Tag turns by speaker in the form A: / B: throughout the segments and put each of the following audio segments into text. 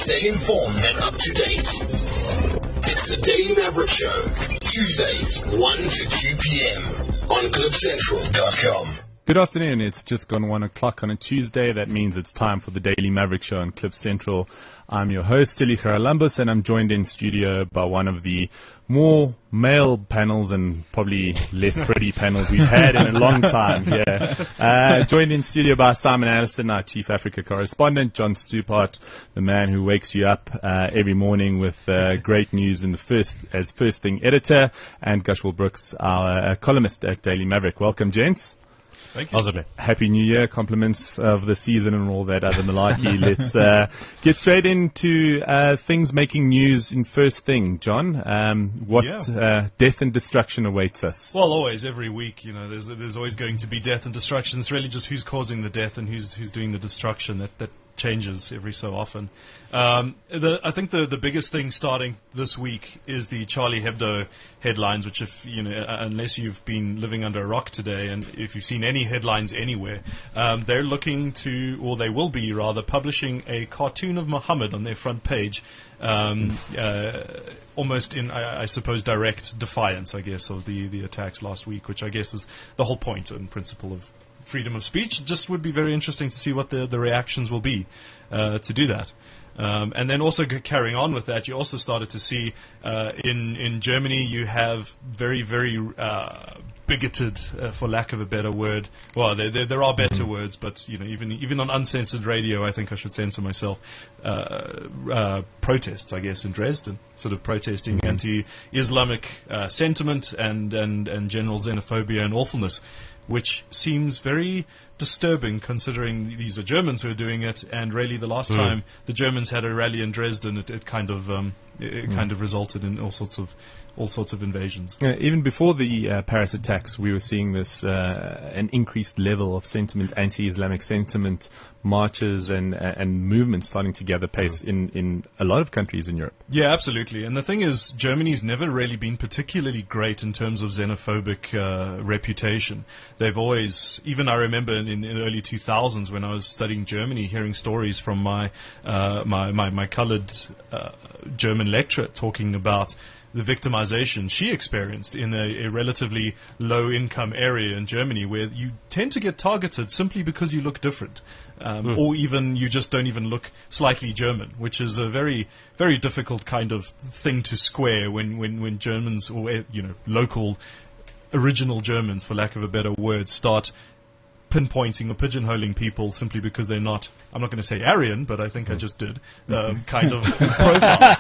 A: Stay informed and up to date. It's the Daily Maverick Show, Tuesdays, 1 to 2 p.m. on CliffCentral.com.
B: Good afternoon. It's just gone 1 o'clock on a Tuesday. That means it's time for the Daily Maverick Show on Cliff Central. I'm your host, Tilly Charalambos, and I'm joined in studio by one of the more male panels and probably less pretty panels we've had in a long time here. Joined in studio by Simon Allison, our Chief Africa correspondent, John Stupart, the man who wakes you up every morning with great news in the first thing editor, and Gushwell Brooks, our columnist at Daily Maverick. Welcome, gents.
C: Thank you.
B: Happy New Year, compliments of the season and all that other malarkey. Let's get straight into things making news in first thing. John, what death and destruction awaits us?
C: Well, always, every week, there's always going to be death and destruction. It's really just who's causing the death and who's doing the destruction that changes every so often. I think the biggest thing starting this week is the Charlie Hebdo headlines, which unless you've been living under a rock today, and if you've seen any headlines anywhere, they're looking to, or they will be rather, publishing a cartoon of Muhammad on their front page, almost in, I suppose, direct defiance, I guess, of the attacks last week, which I guess is the whole point and principle of freedom of speech. It just would be very interesting to see what the reactions will be to do that. And then also carrying on with that, you also started to see in Germany you have very, very bigoted, for lack of a better word. Well, there are better words, but even on uncensored radio, I think I should censor myself. Protests, I guess, in Dresden, sort of protesting anti-Islamic sentiment and general xenophobia and awfulness, which seems very disturbing considering these are Germans who are doing it, and really the last time the Germans had a rally in Dresden, it kind of resulted in all sorts of invasions.
B: Even before the Paris attacks, we were seeing this an increased level of sentiment, anti-Islamic sentiment, marches and movements starting to gather pace in a lot of countries in Europe.
C: Yeah, absolutely. And the thing is, Germany's never really been particularly great in terms of xenophobic reputation. They've always, even I remember in early 2000s when I was studying Germany, hearing stories from my coloured German lecturer talking about the victimization she experienced in a relatively low-income area in Germany, where you tend to get targeted simply because you look different, or even you just don't even look slightly German, which is a very, very difficult kind of thing to square when Germans, or local original Germans, for lack of a better word, start pinpointing or pigeonholing people simply because they're not, I'm not going to say Aryan, but I think I just did, kind of profiles.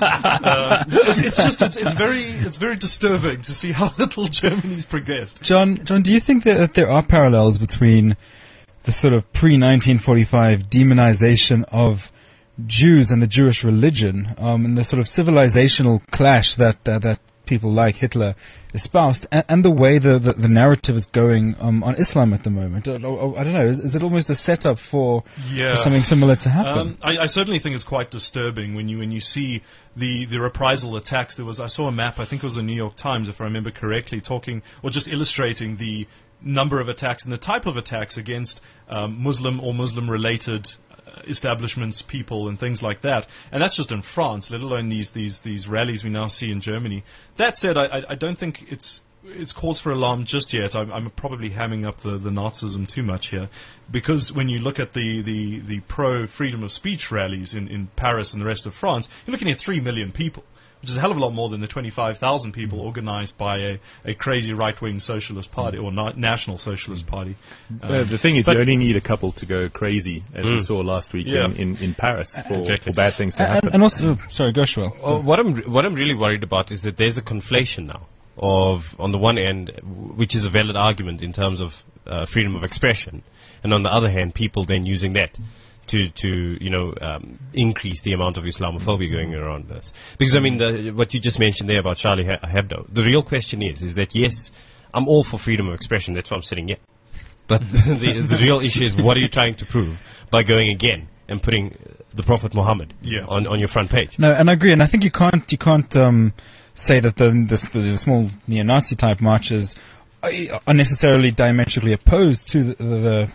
C: It's very disturbing to see how little Germany's progressed.
D: John, do you think that there are parallels between the sort of pre-1945 demonization of Jews and the Jewish religion, and the sort of civilizational clash that people like Hitler espoused, and the way the narrative is going on Islam at the moment? I don't know. Is it almost a setup for something similar to happen?
C: I certainly think it's quite disturbing when you see the reprisal attacks. I saw a map, I think it was the New York Times, if I remember correctly, talking or just illustrating the number of attacks and the type of attacks against Muslim or Muslim-related establishments, people, and things like that. And that's just in France, let alone these rallies we now see in Germany. That said, I don't think it's cause for alarm just yet. I'm probably hamming up the Nazism too much here, because when you look at the pro-freedom of speech rallies in Paris and the rest of France, you're looking at 3 million people, which is a hell of a lot more than the 25,000 people organized by a crazy right-wing socialist party or national socialist party.
B: The thing is, you only need a couple to go crazy, as we saw last week in Paris for bad things to happen.
D: And also, sorry, Gushwell.
E: What I'm really worried about is that there's a conflation now of, on the one end, which is a valid argument in terms of freedom of expression, and on the other hand, people then using that to increase the amount of Islamophobia going around us. Because, I mean, what you just mentioned there about Charlie Hebdo, the real question is that, yes, I'm all for freedom of expression, that's why I'm sitting here. But the real issue is, what are you trying to prove by going again and putting the Prophet Muhammad on your front page?
D: No, and I agree, and I think you can't say that the small neo-Nazi type marches are necessarily diametrically opposed to the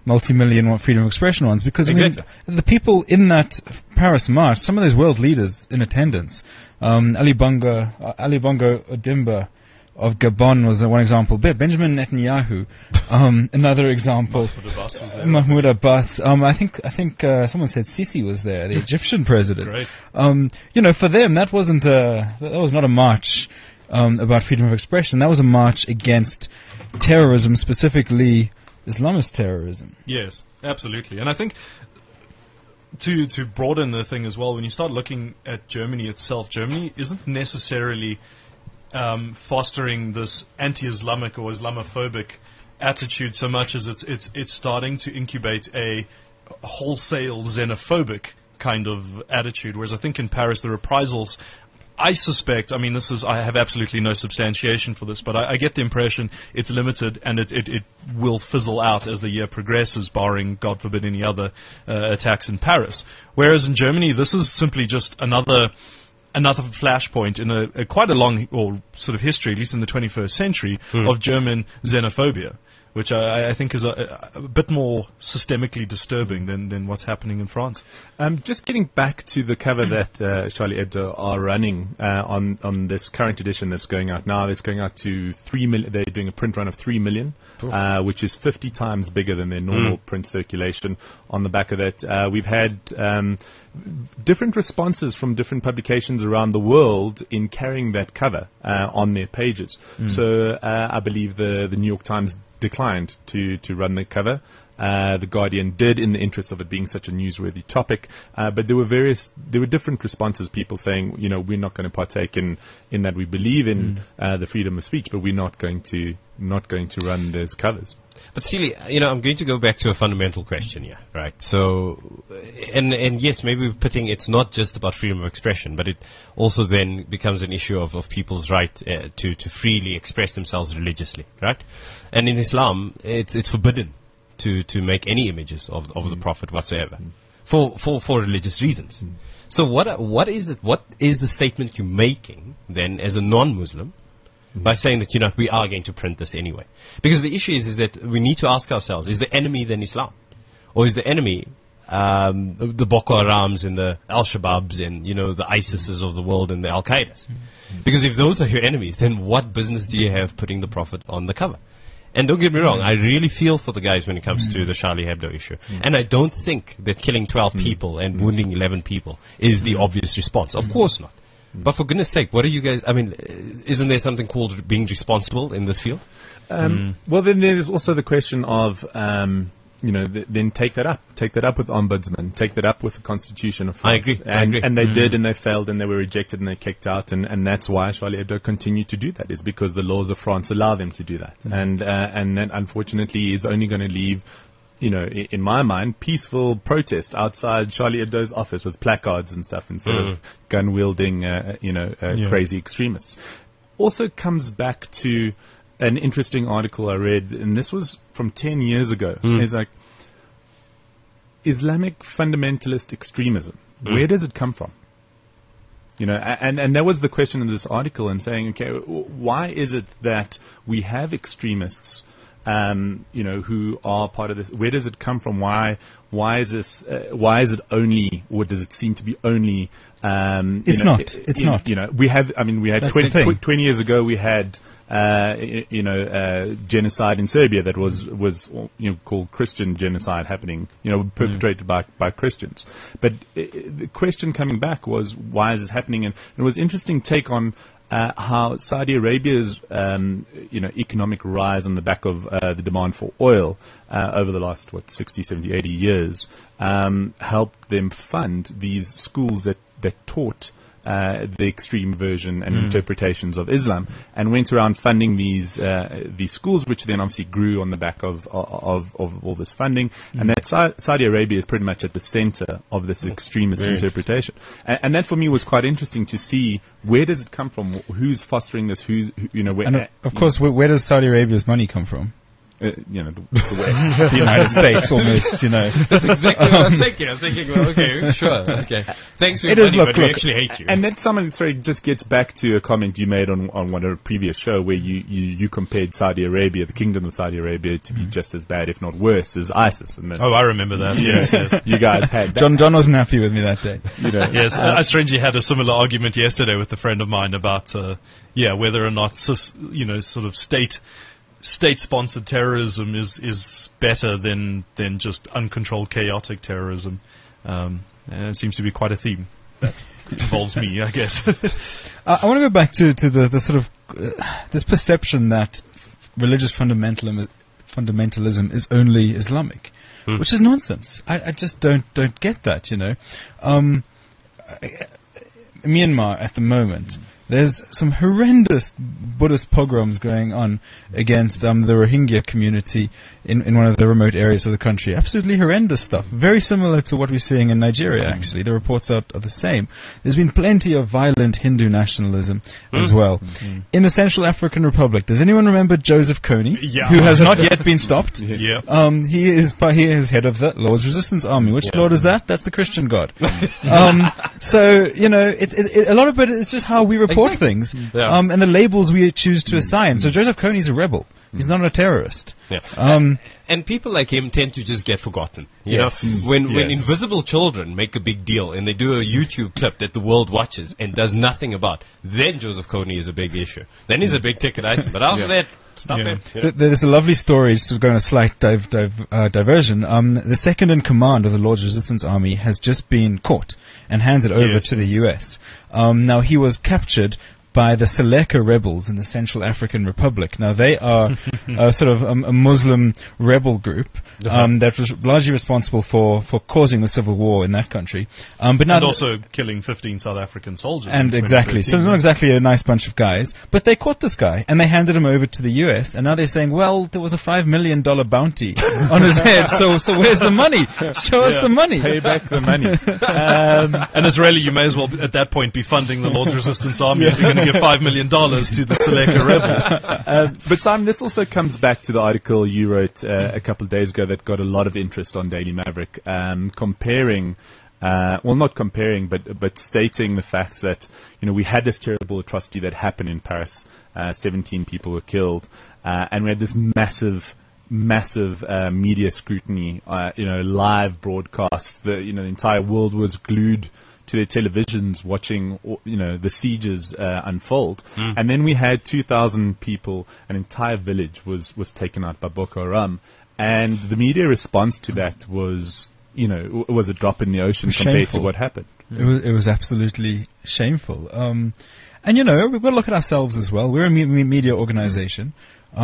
D: multi-million freedom of expression ones, because
E: Exactly.
D: I mean, the people in that Paris march, some of those world leaders in attendance, Ali Bongo Odimba of Gabon was one example. Benjamin Netanyahu, another example. Mahmoud Abbas. I think someone said Sisi was there, the Egyptian president.
C: Great.
D: For them that was not a march about freedom of expression. That was a march against terrorism, specifically Islamist terrorism.
C: Yes, absolutely. And I think to broaden the thing as well, when you start looking at Germany itself, Germany isn't necessarily fostering this anti-Islamic or Islamophobic attitude so much as it's starting to incubate a wholesale xenophobic kind of attitude. Whereas I think in Paris the reprisals, I suspect, I have absolutely no substantiation for this, but I get the impression it's limited and it will fizzle out as the year progresses, barring, God forbid, any other attacks in Paris. Whereas in Germany, this is simply just another flashpoint in a quite a long or sort of history, at least in the 21st century, of German xenophobia, which I think is a bit more systemically disturbing than what's happening in France.
B: Just getting back to the cover that Charlie Hebdo are running on this current edition that's going out now. It's going out to 3 million. They're doing a print run of 3 million, which is 50 times bigger than their normal print circulation. On the back of that, we've had different responses from different publications around the world in carrying that cover on their pages. So I believe the New York Times declined to run the cover. The Guardian did, in the interest of it being such a newsworthy topic, but there were different responses. People saying, we're not going to partake in that. We believe in the freedom of speech, but we're not going to run those covers.
E: But Steely, I'm going to go back to a fundamental question here, right? So, and yes, maybe we're putting it's not just about freedom of expression, but it also then becomes an issue of people's right to freely express themselves religiously, right? And in Islam, it's forbidden to make any images of the Prophet whatsoever, for religious reasons. So what is the statement you're making then as a non-Muslim by saying that, we are going to print this anyway? Because the issue is that we need to ask ourselves, is the enemy then Islam? Or is the enemy the Boko Harams and the Al-Shabaabs and, the ISISes of the world and the Al-Qaedas? Because if those are your enemies, then what business do you have putting the Prophet on the cover? And don't get me wrong, I really feel for the guys when it comes to the Charlie Hebdo issue. And I don't think that killing 12 people and wounding 11 people is the obvious response. Of course not. But for goodness sake, what are you guys... isn't there something called being responsible in this field?
B: Well, then there's also the question of... then take that up. Take that up with Ombudsman. Take that up with the Constitution of France.
E: I agree.
B: And they did, and they failed, and they were rejected, and they kicked out, and that's why Charlie Hebdo continued to do that, is because the laws of France allow them to do that. And that, unfortunately, is only going to leave, in my mind, peaceful protest outside Charlie Hebdo's office with placards and stuff instead of gun-wielding, crazy extremists. Also comes back to an interesting article I read, and this was from 10 years ago. It's like, Islamic fundamentalist extremism, where does it come from? And that was the question of this article, and saying, okay, why is it that we have extremists, who are part of this? Where does it come from? Why is this? Why is it only? Or does it seem to be only?
D: It's not. It's not.
B: We have. We had 20 years ago. We had. Genocide in Serbia that was called Christian genocide happening, perpetrated by Christians. But the question coming back was, why is this happening? And it was interesting take on how Saudi Arabia's economic rise on the back of the demand for oil over the last 60, 70, 80 years helped them fund these schools that taught the extreme version and interpretations of Islam, and went around funding these schools, which then obviously grew on the back of all this funding. And that Saudi Arabia is pretty much at the center of this extremist interpretation. And that for me was quite interesting to see, where does it come from? Who's fostering this? Where does Saudi Arabia's money come from? the West.
D: The United States, almost,
E: That's exactly what I was thinking. I was thinking, well, okay, sure, okay. Thanks for your
D: It is,
E: money,
D: look,
E: but we
D: look,
E: actually hate you.
B: And then just gets back to a comment you made on one of the previous show where you compared Saudi Arabia, the Kingdom of Saudi Arabia, to be just as bad, if not worse, as ISIS. And then,
C: I remember that. Yes.
B: you guys had that.
D: John wasn't happy with me that day.
C: Yes, I strangely had a similar argument yesterday with a friend of mine about, whether or not, sort of state-sponsored terrorism is better than just uncontrolled chaotic terrorism. And it seems to be quite a theme that involves me, I guess.
D: I want to go back to the sort of this perception that religious fundamentalism is only Islamic, which is nonsense. I just don't get that. Myanmar at the moment, there's some horrendous Buddhist pogroms going on against the Rohingya community in one of the remote areas of the country. Absolutely horrendous stuff. Very similar to what we're seeing in Nigeria, actually. The reports are the same. There's been plenty of violent Hindu nationalism as well. In the Central African Republic, does anyone remember Joseph Kony, who has not yet been stopped?
C: Yeah.
D: He is head of the Lord's Resistance Army. Which Lord is that? That's the Christian God. So, a lot of it is just how we report things, and the labels we choose to assign. So Joseph Kony is a rebel. He's not a terrorist.
E: Yeah. And people like him tend to just get forgotten. You know, when invisible children make a big deal and they do a YouTube clip that the world watches and does nothing about, then Joseph Kony is a big issue. Then he's a big ticket item. But after that, stop it.
D: There's a lovely story, just to go on a slight diversion. The second in command of the Lord's Resistance Army has just been caught and handed over to the U.S. Now, he was captured by the Seleka rebels in the Central African Republic. Now, they are sort of a Muslim rebel group that was largely responsible for causing the civil war in that country. But now
C: also killing 15 South African soldiers.
D: And exactly. So not exactly a nice bunch of guys. But they caught this guy, and they handed him over to the U.S., and now they're saying, well, there was a $5 million bounty on his head, so where's the money? Show us the money.
B: Pay back the money.
C: And Israeli, you may as well, at that point, be funding the Lord's Resistance Army if you're going to give $5 million to the Seleka rebels.
B: But Simon, this also comes back to the article you wrote a couple of days ago that got a lot of interest on Daily Maverick, comparing, not comparing, but stating the fact that, we had this terrible atrocity that happened in Paris. 17 people were killed, and we had this massive media scrutiny, live broadcast. The entire world was glued to their televisions watching, the sieges unfold. And then we had 2,000 people, an entire village was taken out by Boko Haram. And the media response to that was, it was a drop in the ocean compared to what happened.
D: It was absolutely shameful. And we've got to look at ourselves as well. We're a media organization.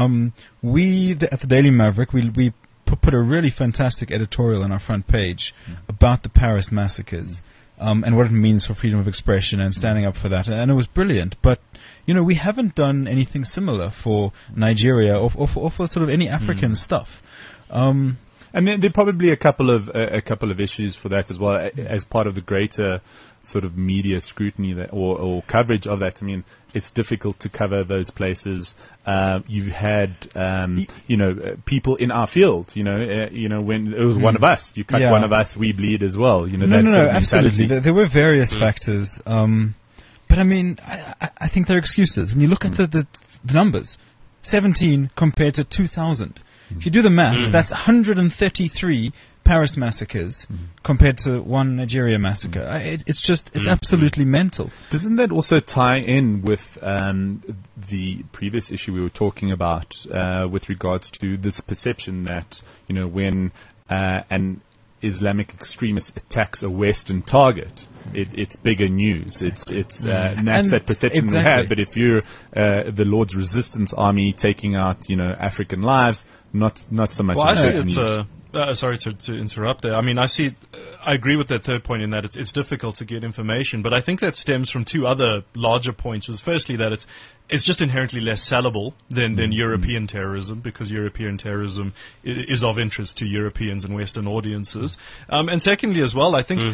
D: We, at the Daily Maverick, we put a really fantastic editorial on our front page about the Paris massacres. And what it means for freedom of expression and standing up for that. And it was brilliant. But, we haven't done anything similar for Nigeria or for sort of any African stuff.
B: And there are probably a couple of issues for that as well, as part of the greater sort of media scrutiny or coverage of that. I mean, it's difficult to cover those places. You've had, people in our field, when it was one of us, you cut one of us, we bleed as well.
D: No, absolutely. There were various factors. But I mean, I think they're excuses. When you look at the numbers, 17 compared to 2,000. If you do the math, that's 133 Paris massacres compared to one Nigeria massacre. It's absolutely mental.
B: Doesn't that also tie in with the previous issue we were talking about with regards to this perception that, when an Islamic extremist attacks a Western target, it's bigger news. It's that's that perception we have. But if you're the Lord's Resistance Army taking out African lives, not so much.
C: Well, I see it's sorry to interrupt there. I mean, I agree with that third point in that it's difficult to get information, but I think that stems from two other larger points. Was firstly that it's just inherently less sellable than European terrorism, because European terrorism is of interest to Europeans and Western audiences. And secondly as well, I think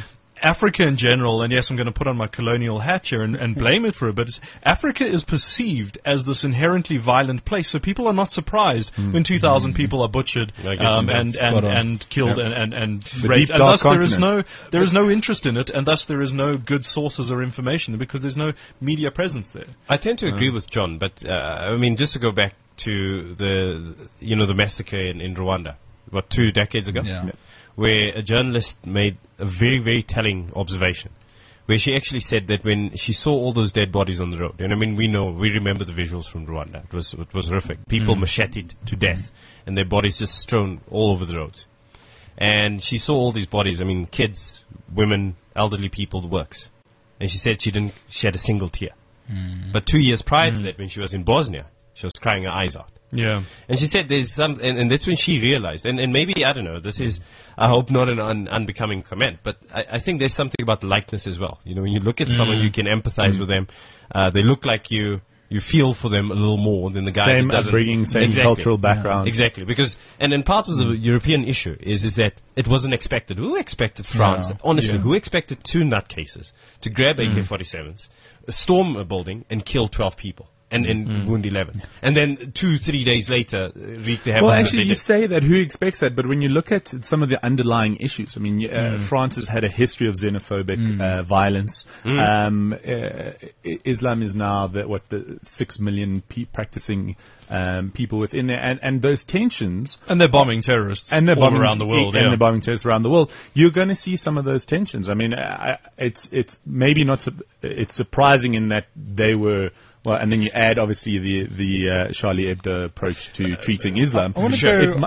C: Africa in general, and yes, I'm going to put on my colonial hat here and blame it for it, but Africa is perceived as this inherently violent place, so people are not surprised when 2,000 people are butchered and killed and raped, and thus there is no interest in it, and thus there is no good sources or information because there's no media presence there.
E: I tend to agree with John, but I mean, just to go back to the massacre in Rwanda, 2 decades ago, where a journalist made a very, very telling observation, where she actually said that when she saw all those dead bodies on the road, and I mean, we remember the visuals from Rwanda. It was horrific. People macheted to death, and their bodies just strewn all over the roads. And she saw all these bodies, I mean, kids, women, elderly people, the works. And she said she didn't shed a single tear. But 2 years prior to that, when she was in Bosnia, she was crying her eyes out.
C: Yeah.
E: And she said there's some, and that's when she realized, and maybe, I don't know, this is, I hope not an unbecoming comment, but I think there's something about likeness as well. You know, when you look at someone, you can empathize with them. They look like you feel for them a little more than the guy
B: same
E: who doesn't.
B: upbringing, same cultural background.
E: Exactly, because, and part of the European issue is that it wasn't expected. Who expected France, honestly, who expected 2 nutcases to grab AK-47s, storm a building, and kill 12 people? And wound 11. And then 2-3 days later, wreak the havoc.
B: Well, actually, you say that, who expects that? But when you look at some of the underlying issues, I mean, France has had a history of xenophobic violence. Islam is now the 6 million practicing people within there, and those tensions.
C: And they're bombing terrorists all around the world.
B: And they're bombing terrorists around the world. You're going to see some of those tensions. I mean, it's maybe not, it's surprising in that they were. Well, and then you add obviously the Charlie Hebdo approach to treating Islam.
D: Is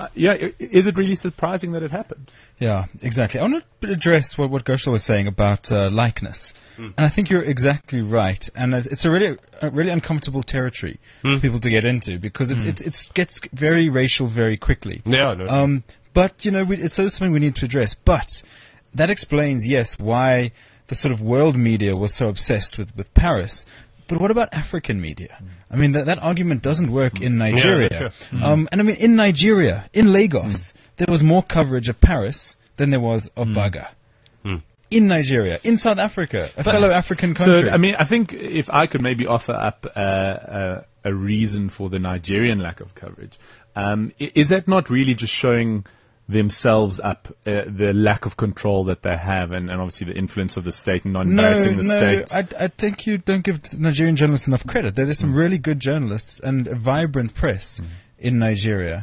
B: it really surprising that it happened?
D: Yeah, exactly. I want to address what Gershel was saying about likeness, and I think you're exactly right. And it's a really uncomfortable territory for people to get into because it gets very racial very quickly.
E: Yeah, no.
D: But it's something we need to address. But that explains, yes, why the sort of world media was so obsessed with Paris. But what about African media? I mean, that argument doesn't work in Nigeria.
E: Yeah, sure.
D: And I mean, in Nigeria, in Lagos, there was more coverage of Paris than there was of Baga. In Nigeria, in South Africa, a fellow African country.
B: So, I mean, I think if I could maybe offer up a reason for the Nigerian lack of coverage, is that not really just showing themselves up the lack of control that they have, and obviously the influence of the state and not embarrassing the state?
D: I think you don't give Nigerian journalists enough credit. There's some really good journalists and a vibrant press in Nigeria.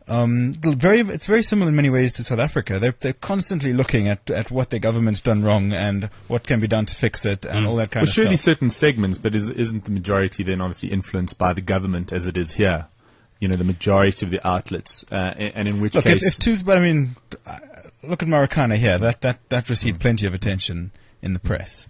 D: It's very similar in many ways to South Africa. They're constantly looking at what their government's done wrong and what can be done to fix it and all that kind of stuff.
B: Surely certain segments, but isn't the majority then obviously influenced by the government as it is here? The majority of the outlets, and in which case...
D: look at Marikana here. That received plenty of attention in the press.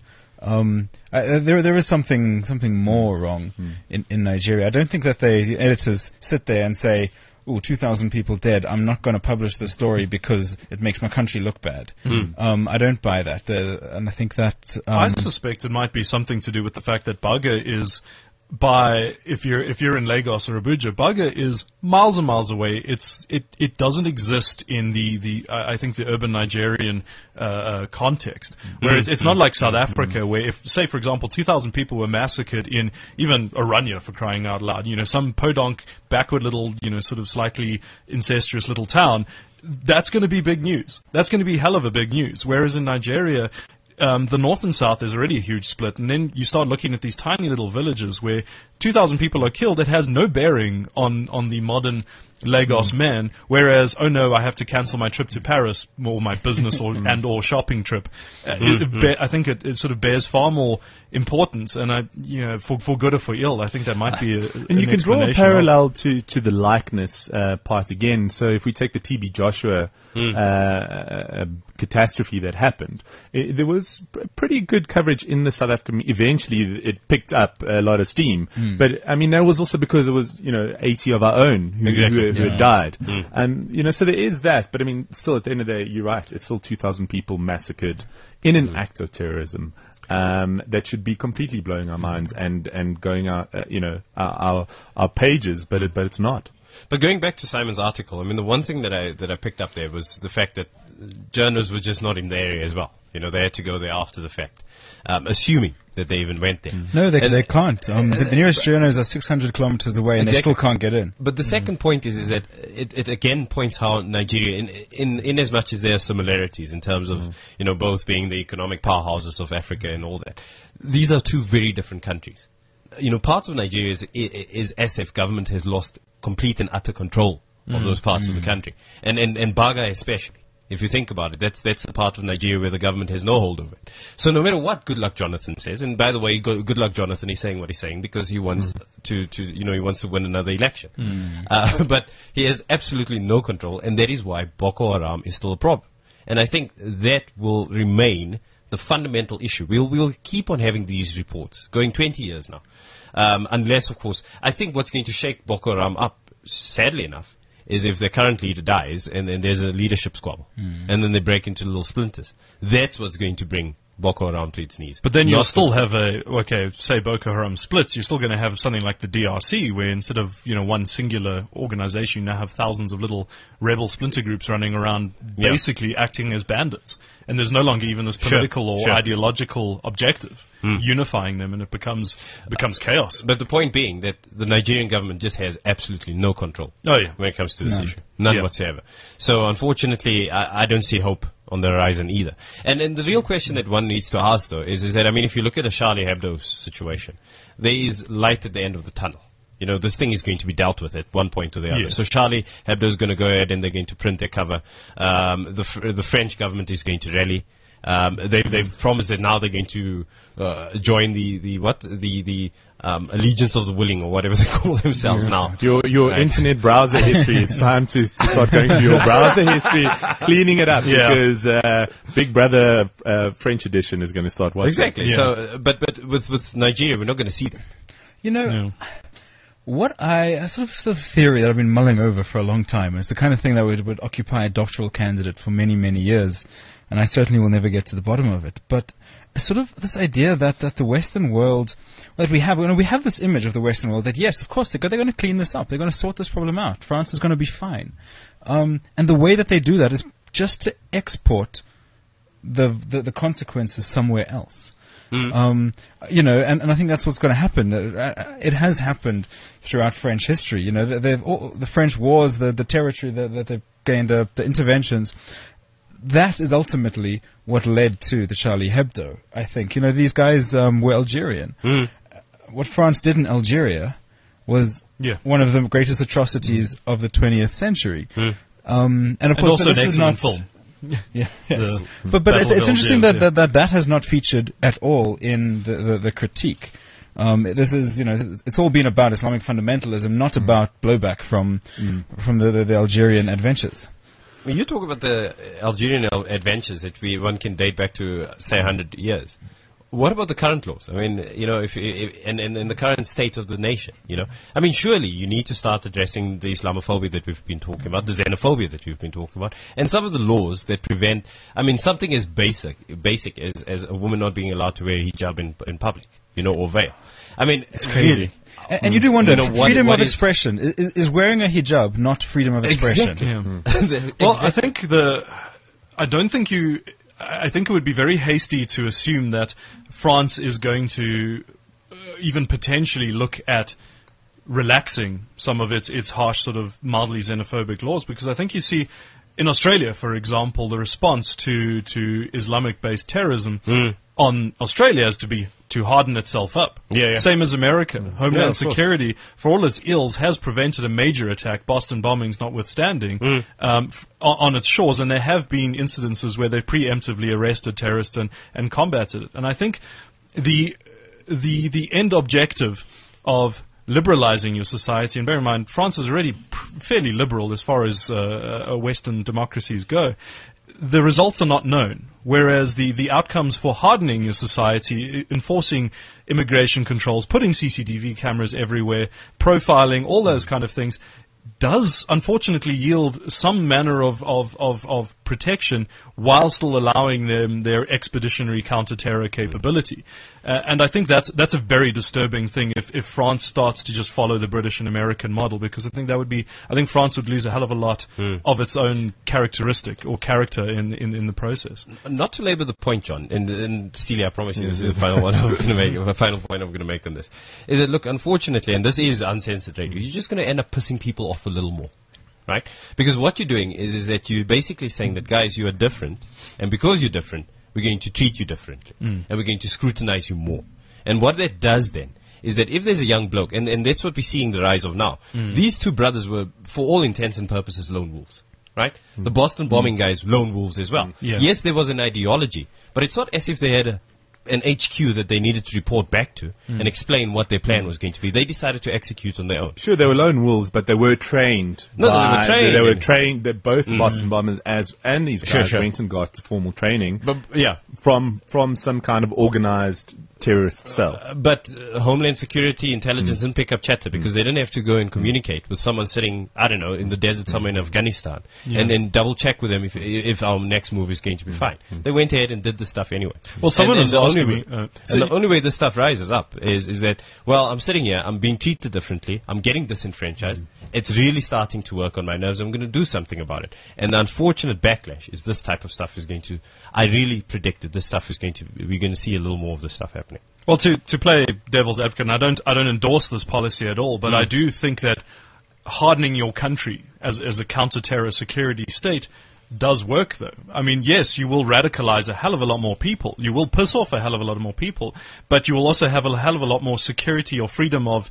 D: There is something more wrong in Nigeria. I don't think that the editors sit there and say, 2,000 people dead, I'm not going to publish the story because it makes my country look bad. I don't buy that. And I think that...
C: I suspect it might be something to do with the fact that Baga is... if you're in Lagos or Abuja, Baga is miles and miles away. It doesn't exist in I think the urban Nigerian context, where it's not like South Africa, where if, say for example, 2,000 people were massacred in even Oranje, for crying out loud, some podunk backward little, sort of slightly incestuous little town, that's going to be big news. That's going to be hell of a big news. Whereas in Nigeria, the north and south is already a huge split, and then you start looking at these tiny little villages where 2,000 people are killed. It has no bearing on the modern Lagos man, whereas, oh no, I have to cancel my trip to Paris, or my business or shopping trip. I think it sort of bears far more importance, and for good or for ill, I think that might be
B: and you can draw a parallel to the likeness part again. So if we take the TB Joshua catastrophe that happened, there was pretty good coverage in the South African. Eventually, it picked up a lot of steam, but I mean that was also because there was 80 of our own who had died, and so there is that. But I mean, still at the end of the day, you're right. It's still 2,000 people massacred in an act of terrorism. That should be completely blowing our minds and going our pages, but it's not.
E: But going back to Simon's article, I mean, the one thing that I picked up there was the fact that journalists were just not in the area as well. You know, they had to go there after the fact, assuming that they even went there.
D: No, they can't. The nearest journos are 600 kilometers away, and they still can't get in.
E: But the second point is that it again points how Nigeria, in as much as there are similarities in terms of both being the economic powerhouses of Africa and all that, these are two very different countries. Parts of Nigeria is as if government has lost complete and utter control of those parts of the country, and Baga especially. If you think about it, that's the part of Nigeria where the government has no hold over it. So no matter what Goodluck Jonathan says, and by the way, Goodluck Jonathan is saying what he's saying because he wants he wants to win another election. But he has absolutely no control, and that is why Boko Haram is still a problem. And I think that will remain the fundamental issue. We'll keep on having these reports going 20 years now, unless, of course, I think what's going to shake Boko Haram up, sadly enough, is if their current leader dies and then there's a leadership squabble. And then they break into little splinters. That's what's going to bring Boko Haram to its knees.
C: But then you'll still have say Boko Haram splits, you're still going to have something like the DRC, where instead of, one singular organization, you now have thousands of little rebel splinter groups running around, basically acting as bandits. And there's no longer even this political or ideological objective unifying them, and it becomes chaos.
E: But the point being that the Nigerian government just has absolutely no control when it comes to this issue. None whatsoever. So unfortunately, I don't see hope on the horizon either. And the real question that one needs to ask, though, is that, I mean, if you look at a Charlie Hebdo situation, there is light at the end of the tunnel. This thing is going to be dealt with at one point or the other.
C: Yes.
E: So Charlie Hebdo is going to go ahead and they're going to print their cover. The French government is going to rally. They've promised that now they're going to join the Allegiance of the Willing, or whatever they call themselves now.
B: Your internet browser history. It's time to start going through your browser history, cleaning it up, because Big Brother French edition is going to start watching.
E: Exactly. Yeah. So, but with Nigeria, we're not going to see that.
D: What a sort of theory that I've been mulling over for a long time. It's the kind of thing that would occupy a doctoral candidate for many, many years, and I certainly will never get to the bottom of it. But sort of this idea that the Western world, that we have this image of the Western world that, yes, of course, they're going to clean this up. They're going to sort this problem out. France is going to be fine. And the way that they do that is just to export the consequences somewhere else. And I think that's what's going to happen. It has happened throughout French history. The French wars, the territory that they've gained, the interventions, that is ultimately what led to the Charlie Hebdo, I think. These guys were Algerian. What France did in Algeria was one of the greatest atrocities of the 20th century. And of course,
C: also
D: this
C: an
D: is not
C: film.
D: Yes. But it's interesting that has not featured at all in the critique. This is, it's all been about Islamic fundamentalism, not about blowback from the Algerian adventures.
E: When you talk about the Algerian adventures that one can date back to, say, 100 years, what about the current laws? I mean, if the current state of the nation, I mean, surely you need to start addressing the Islamophobia that we've been talking about, the xenophobia that we've been talking about, and some of the laws that prevent, I mean, something as basic as a woman not being allowed to wear hijab in public, or veil. I mean, it's
D: crazy. And you do wonder, freedom of expression, is wearing a hijab not freedom of expression?
C: Exactly. Well, I think I think it would be very hasty to assume that France is going to even potentially look at relaxing some of its harsh, sort of mildly xenophobic laws, because I think you see in Australia, for example, the response to Islamic-based terrorism on Australia is to harden itself up. Same as America. Homeland Security, for all its ills, has prevented a major attack, Boston bombings notwithstanding, on its shores, and there have been incidences where they preemptively arrested terrorists and combated it. And I think the end objective of liberalizing your society, and bear in mind, France is already fairly liberal as far as Western democracies go. The results are not known, whereas the outcomes for hardening your society, enforcing immigration controls, putting CCTV cameras everywhere, profiling, all those kind of things, does unfortunately yield some manner of protection while still allowing them their expeditionary counter-terror capability. And I think that's a very disturbing thing if France starts to just follow the British and American model, because I think France would lose a hell of a lot of its own characteristic or character in the process.
E: Not to labor the point, John, and Steely, I promise you this is the final one I'm going to make, the final point I'm going to make on this, is that, look, unfortunately, and this is uncensored radio, you're just going to end up pissing people off a little more. Right? Because what you're doing is that you're basically saying that, guys, you are different, and because you're different, we're going to treat you differently, and we're going to scrutinize you more. And what that does then is that if there's a young bloke, and that's what we're seeing the rise of now, these two brothers were, for all intents and purposes, lone wolves. Right? The Boston bombing guys, lone wolves as well.
C: Yeah.
E: Yes, there was an ideology, but it's not as if they had an HQ that they needed to report back to and explain what their plan was going to be. They decided to execute on their own.
B: Sure, they were lone wolves, but they were trained.
E: No, they were trained.
B: They were trained. That both Boston bombers and these guys went and got formal training.
E: But yeah,
B: from some kind of organized terrorist cell.
E: But Homeland Security intelligence didn't pick up chatter because they didn't have to go and communicate with someone sitting, I don't know, in the desert somewhere in Afghanistan and then double check with them if our next move is going to be fine. They went ahead and did the stuff anyway.
C: Well, someone was asking me.
E: The only way this stuff rises up is that, well, I'm sitting here, I'm being treated differently, I'm getting disenfranchised, it's really starting to work on my nerves, I'm going to do something about it. And the unfortunate backlash is this type of stuff is going to, I really predicted this stuff is going to, we're going to see a little more of this stuff happening.
C: Well, to play devil's advocate, and I don't endorse this policy at all, but I do think that hardening your country as a counter-terror security state does work, though. I mean, yes, you will radicalize a hell of a lot more people. You will piss off a hell of a lot more people, but you will also have a hell of a lot more security or freedom of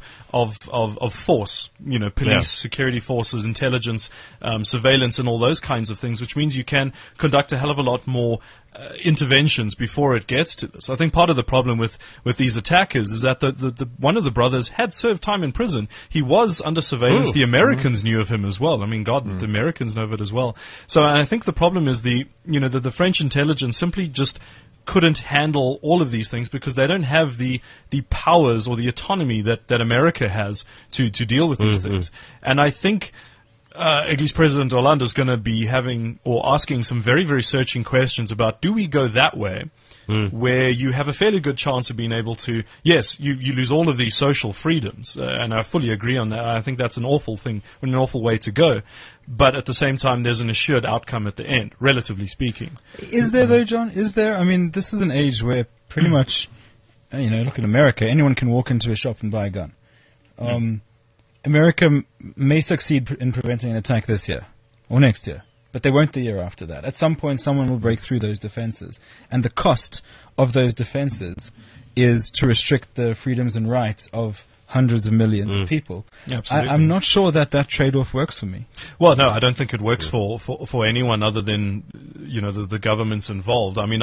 C: force. You know, police, security forces, intelligence, surveillance, and all those kinds of things, which means you can conduct a hell of a lot more interventions before it gets to this. I think part of the problem with these attackers is that the one of the brothers had served time in prison. He was under surveillance. The Americans knew of him as well. I mean, God, the Americans know of it as well. So I think the problem is the French intelligence simply just couldn't handle all of these things because they don't have the powers or the autonomy that America has to deal with these things. And I think at least President Hollande is going to be having or asking some very, very searching questions about, do we go that way where you have a fairly good chance of being able to, yes, you lose all of these social freedoms, and I fully agree on that. I think that's an awful thing, an awful way to go. But at the same time, there's an assured outcome at the end, relatively speaking.
D: Is there, though, John? Is there? I mean, this is an age where pretty much, look at America. Anyone can walk into a shop and buy a gun. America may succeed in preventing an attack this year or next year, but they won't the year after that. At some point, someone will break through those defenses. And the cost of those defenses is to restrict the freedoms and rights of hundreds of millions of people.
C: Absolutely.
D: I'm not sure that trade-off works for me.
C: Well, no, I don't think it works for anyone other than, the governments involved. I mean,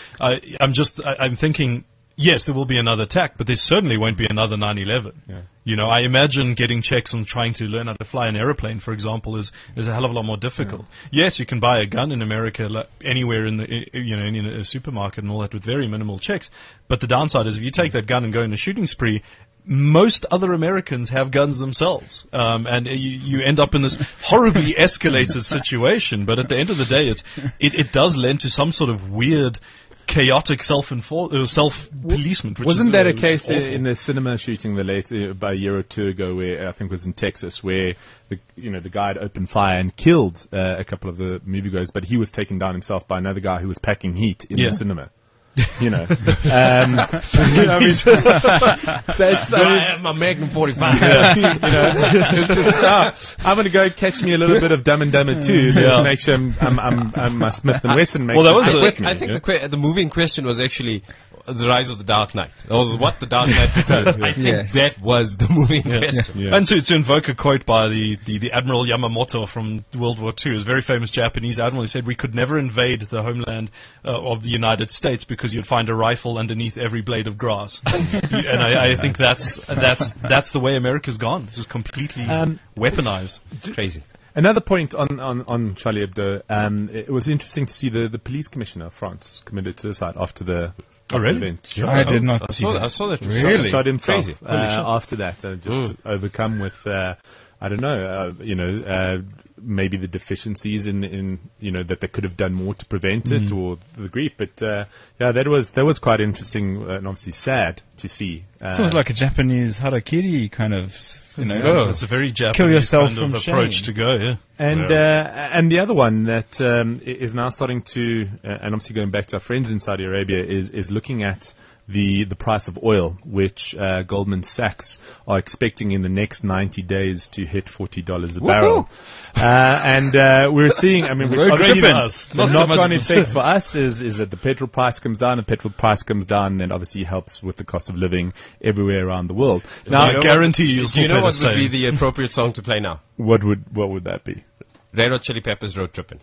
C: I'm thinking, yes, there will be another attack, but there certainly won't be another 9/11. I imagine getting checks on trying to learn how to fly an airplane, for example, is a hell of a lot more difficult. Yes, you can buy a gun in America anywhere in a supermarket and all that with very minimal checks. But the downside is if you take that gun and go on a shooting spree, most other Americans have guns themselves, and you end up in this horribly escalated situation. But at the end of the day, it does lend to some sort of weird, chaotic self-policement.
B: Wasn't that a case in the cinema shooting about a year or two ago, where I think it was in Texas, where the guy had opened fire and killed a couple of the moviegoers, but he was taken down himself by another guy who was packing heat in the cinema. I
E: have my Magnum 45.
B: I'm going to go catch me a little bit of Dumb and Dumber 2 to make sure I'm my Smith & Wesson.
E: I think the movie in question was actually The Rise of the Dark Knight. Or what the Dark Knight Returns. I think that was the movie in question.
C: And to invoke a quote by the Admiral Yamamoto from World War II, a very famous Japanese admiral, he said, "We could never invade the homeland of the United States because you'd find a rifle underneath every blade of grass." And I think that's the way America's gone. It's just completely weaponized.
E: Crazy.
B: Another point on Charlie Hebdo, it was interesting to see the police commissioner of France committed suicide after the event.
D: Sure. I did not see that.
E: I saw that.
D: Really?
B: Shot himself
E: Crazy.
B: after that, just overcome with I don't know, maybe the deficiencies in that they could have done more to prevent it, or the grief. But that was quite interesting and obviously sad to see.
D: Sounds like a Japanese harakiri kind of,
C: It's a very Japanese
D: kill yourself
C: kind of
D: from
C: approach
D: shame.
C: to go, yeah.
B: And the other one that is now starting to, and obviously going back to our friends in Saudi Arabia, is looking at the price of oil, which Goldman Sachs are expecting in the next 90 days to hit $40 a barrel. And we're seeing, which obviously the knock-on effect for us is that the petrol price comes down, and petrol price comes down, and obviously helps with the cost of living everywhere around the world.
C: Now, I guarantee you'll
E: do you know
C: play
E: what
C: the
E: would be
C: same.
E: the appropriate song to play now?
B: What would that be?
E: Red Hot Chili Peppers Road Trippin'.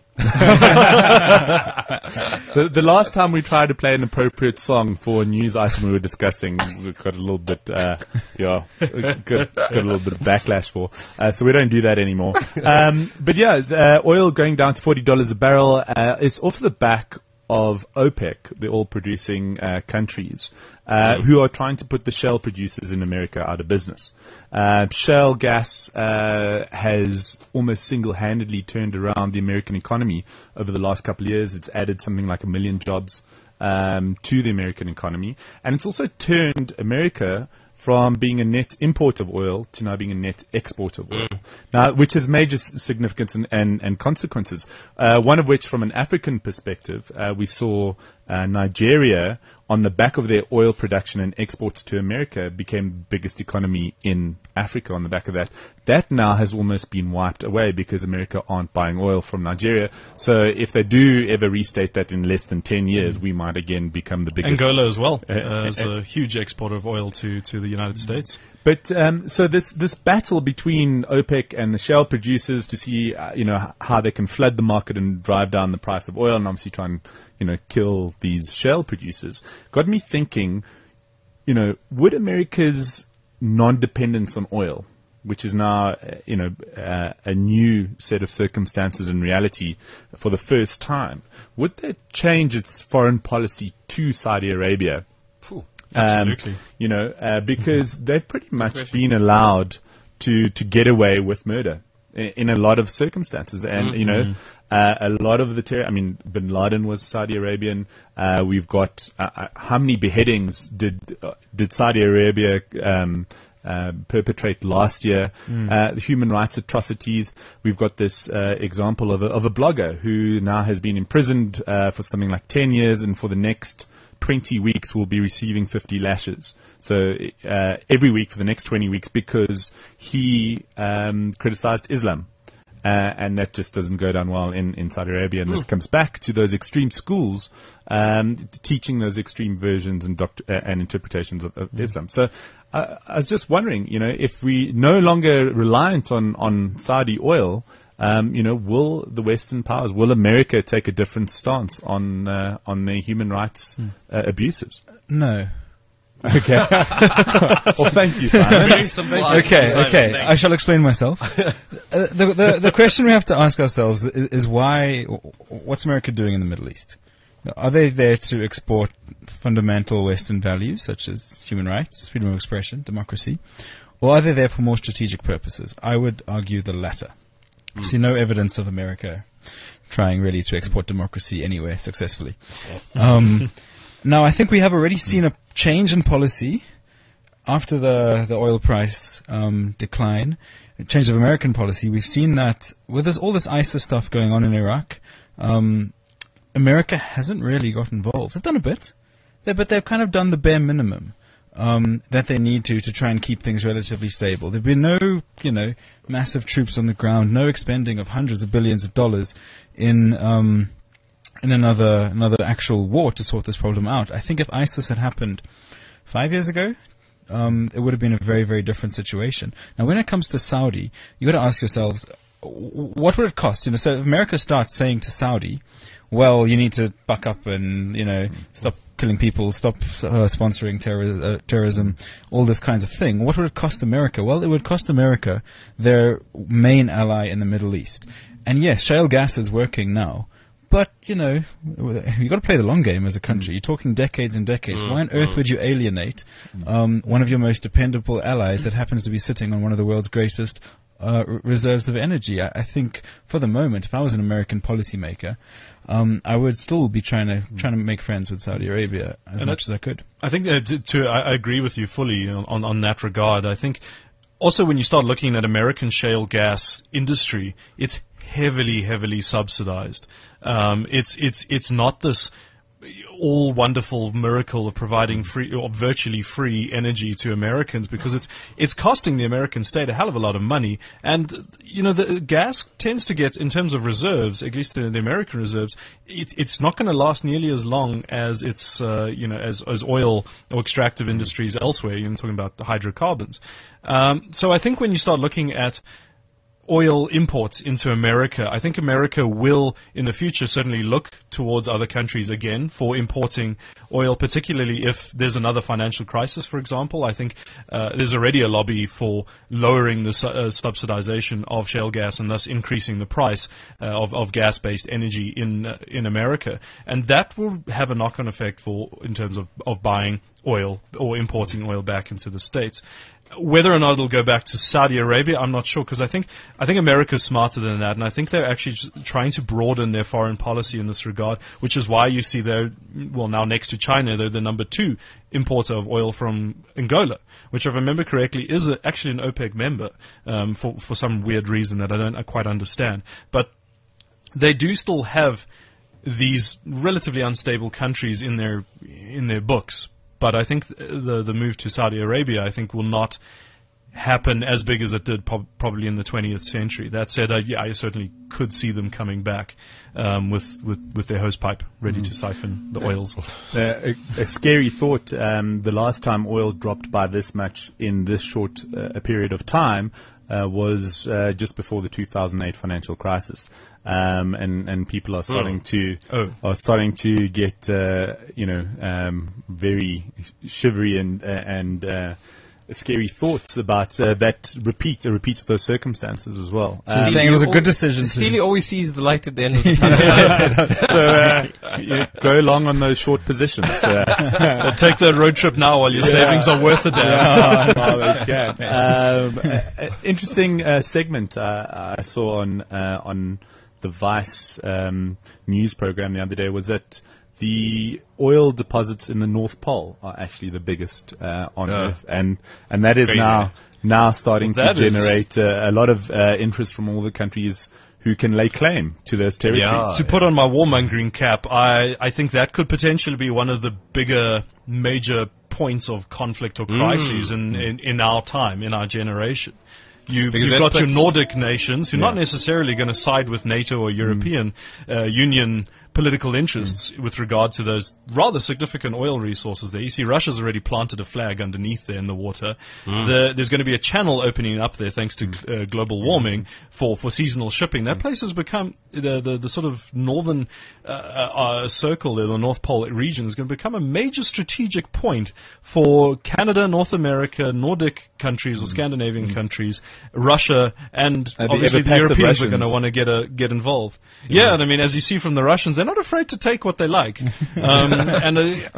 B: The last time we tried to play an appropriate song for a news item we were discussing, we got a little bit, got a little bit of backlash for. So we don't do that anymore. But oil going down to $40 a barrel is off the back of OPEC, the oil-producing countries, who are trying to put the shale producers in America out of business. Shale gas has almost single-handedly turned around the American economy over the last couple of years. It's added something like 1 million jobs to the American economy, and it's also turned America from being a net importer of oil to now being a net exporter of oil. Now, which has major significance and consequences. One of which, from an African perspective, we saw Nigeria, on the back of their oil production and exports to America, became the biggest economy in Africa on the back of that. That now has almost been wiped away because America aren't buying oil from Nigeria. So if they do ever restate that in less than 10 years, we might again become the biggest.
C: Angola as well is a huge exporter of oil to the United States.
B: But so this battle between OPEC and the shale producers to see how they can flood the market and drive down the price of oil, and obviously try and kill these shale producers, got me thinking, would America's non-dependence on oil, which is now a new set of circumstances and reality for the first time, would that change its foreign policy to Saudi Arabia?
C: Absolutely.
B: Because they've pretty much been allowed to get away with murder in a lot of circumstances. And, a lot of the Bin Laden was Saudi Arabian. We've got, how many beheadings did Saudi Arabia, perpetrate last year? Human rights atrocities. We've got this example of a blogger who now has been imprisoned for something like 10 years, and for the next 20 weeks will be receiving 50 lashes. So every week for the next 20 weeks, because he criticized Islam. And that just doesn't go down well in Saudi Arabia. And this comes back to those extreme schools teaching those extreme versions and interpretations of Islam. So I was just wondering, if we no longer reliant on Saudi oil, will the Western powers, will America take a different stance on the human rights abuses?
D: No.
B: Okay. Well, thank you, Simon.
D: Okay. I shall explain myself. The question we have to ask ourselves is what's America doing in the Middle East? Are they there to export fundamental Western values such as human rights, freedom of expression, democracy, or are they there for more strategic purposes? I would argue the latter. I see no evidence of America trying really to export democracy anywhere successfully. Now, I think we have already seen a change in policy after the oil price decline, a change of American policy. We've seen that with all this ISIS stuff going on in Iraq, America hasn't really got involved. They've done a bit, but they've kind of done the bare minimum that they need to try and keep things relatively stable. There've been no, massive troops on the ground, no expending of hundreds of billions of dollars in another actual war to sort this problem out. I think if ISIS had happened 5 years ago, it would have been a very, very different situation. Now, when it comes to Saudi, you got to ask yourselves, what would it cost? So if America starts saying to Saudi, well, you need to buck up and, stop killing people, stop sponsoring terrorism, all this kinds of thing. What would it cost America? Well, it would cost America their main ally in the Middle East. And yes, shale gas is working now. But, you've got to play the long game as a country. You're talking decades and decades. Why on earth would you alienate one of your most dependable allies that happens to be sitting on one of the world's greatest reserves of energy. I think for the moment, if I was an American policymaker, I would still be trying to make friends with Saudi Arabia as much as I could.
C: I think I agree with you fully on that regard. I think also when you start looking at American shale gas industry, it's heavily subsidized. It's not this all wonderful miracle of providing free or virtually free energy to Americans, because it's costing the American state a hell of a lot of money. And the gas tends to get, in terms of reserves, at least the American reserves, it's not going to last nearly as long as it's as oil or extractive industries elsewhere. You're talking about hydrocarbons. So I think when you start looking at oil imports into America, I think America will, in the future, certainly look towards other countries again for importing oil, particularly if there's another financial crisis, for example. I think there's already a lobby for lowering the subsidization of shale gas and thus increasing the price of gas-based energy in America. And that will have a knock-on effect in terms of buying oil or importing oil back into the States. Whether or not it'll go back to Saudi Arabia, I'm not sure, because I think America's smarter than that, and I think they're actually trying to broaden their foreign policy in this regard, which is why you see now next to China, they're the number 2 importer of oil from Angola, which, if I remember correctly, is actually an OPEC member for some weird reason that I don't quite understand. But they do still have these relatively unstable countries in their books. But I think the move to Saudi Arabia, I think, will not happen as big as it did probably in the 20th century. That said, I certainly could see them coming back with their hose pipe ready to siphon the oils.
B: A scary thought. The last time oil dropped by this much in this short a period of time was just before the 2008 financial crisis, and people are starting to get very shivery and scary thoughts about a repeat of those circumstances as well.
D: So you're saying it was a good decision.
E: Steely always sees the light at the end of the tunnel.
B: So go along on those short positions.
C: Take that road trip now while your savings are worth a damn.
B: Interesting segment I saw on the Vice news program the other day was that the oil deposits in the North Pole are actually the biggest on Earth, and that is now starting to generate a lot of interest from all the countries who can lay claim to those territories.
C: To put on my warmongering cap, I think that could potentially be one of the bigger major points of conflict or crises in our time, in our generation. You've got your Nordic nations who are not necessarily going to side with NATO or European Union political interests with regard to those rather significant oil resources there. You see, Russia's already planted a flag underneath there in the water. There's going to be a channel opening up there thanks to global warming for seasonal shipping. That place has become, the sort of northern circle there, the North Pole region, is going to become a major strategic point for Canada, North America, Nordic countries or Scandinavian countries, Russia, and obviously the Europeans are going to want to get involved. Yeah, and I mean, as you see from the Russians, they're not afraid to take what they like. And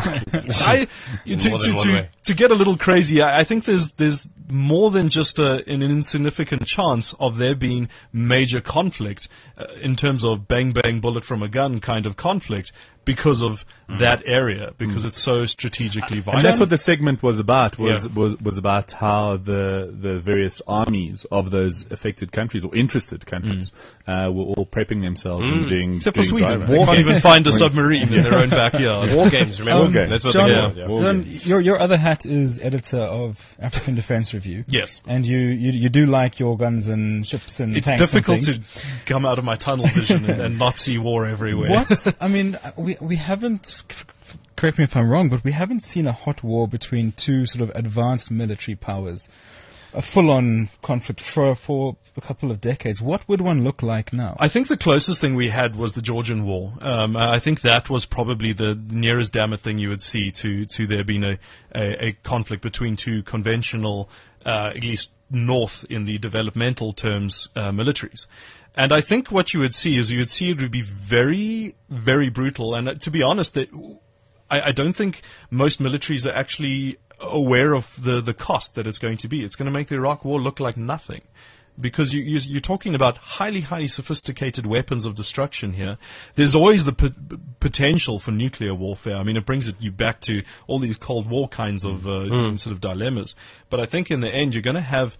C: to get a little crazy, I think there's more than just an insignificant chance of there being major conflict in terms of bang bang bullet from a gun kind of conflict because of that area, because it's so strategically vital.
B: And that's what the segment was about, was about how the various armies of those affected countries or interested countries were all prepping themselves and doing
C: except for Sweden. They can't even find a submarine in their own backyard.
E: War games, remember?
B: War games.
E: That's what
D: John, your other hat is editor of African Defense Review.
C: Yes.
D: And you do like your guns and ships and
C: it's
D: tanks
C: difficult
D: and
C: to come out of my tunnel vision and not see war everywhere.
D: What? I mean, we haven't, correct me if I'm wrong, but we haven't seen a hot war between two sort of advanced military powers, a full-on conflict for a couple of decades. What would one look like now?
C: I think the closest thing we had was the Georgian War. I think that was probably the nearest damn it thing you would see to there being a conflict between two conventional, at least north in the developmental terms, militaries. And I think what you would see it would be very, very brutal. And to be honest, I don't think most militaries are actually aware of the cost that it's going to be. It's going to make the Iraq War look like nothing. because you're talking about highly sophisticated weapons of destruction here. There's always the potential for nuclear warfare. I mean, it brings you back to all these Cold War kinds of sort of dilemmas. But I think in the end, you're going to have